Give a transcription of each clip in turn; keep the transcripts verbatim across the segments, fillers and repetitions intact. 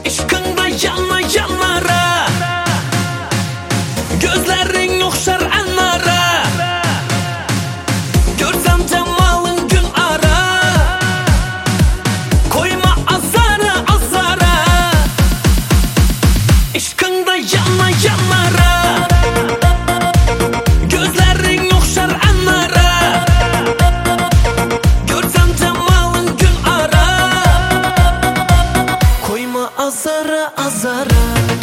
İşkında yana yanlara, gözlerin okşar anlara. Görsem cemalın gün ara, koyma azara azara. İşkında yana yanlara, gözlerin okşar anlara. Görsem cemalın gün ara, koyma azara azara.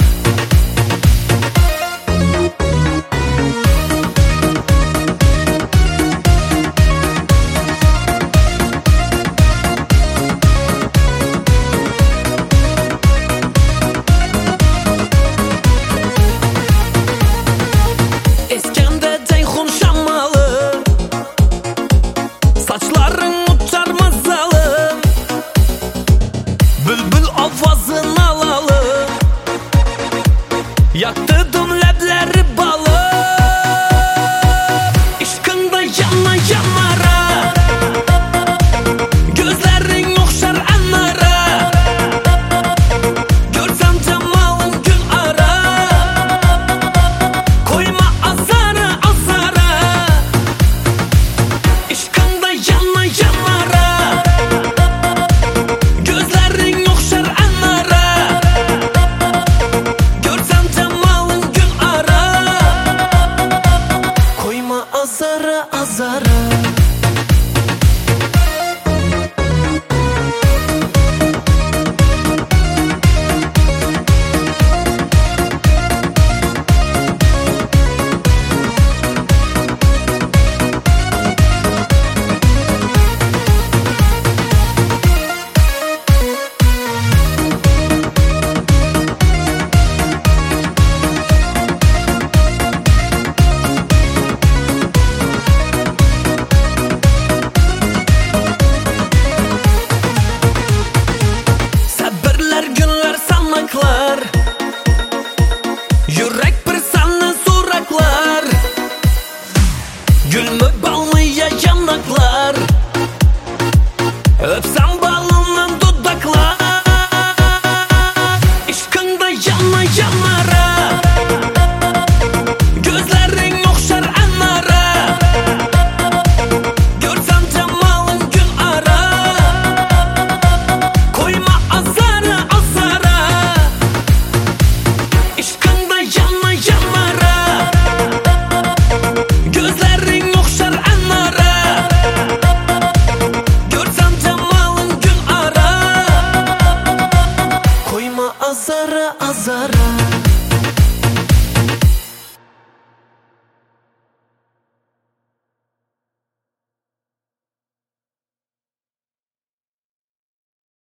Eskende Ceyhun şammalı, saçların uçar mazalı. Bülbül avazın alalım, yaktırdım lebleri balı. İşkında yana yanlara, gözlerin okşar anlara. Görsem cemalın gün ara, koyma azara azara. İşkında yana yanlara, gözlerin okşar anlara. Görsem cemalın gün ara, koyma azara azara. Sabırlar günler sanmaklar, yürek bir sana soraklar. Gül mü bal mı ya yanaklar, öpsem balından dudaklar. İşkında yana yanlara, gözlerin okşar anlara. Görsem cemalın gün ara, koyma azara azara. İşkında yana yanlara, gözlerin okşar anlara. Görsem cemalın gün ara, koyma azara azara.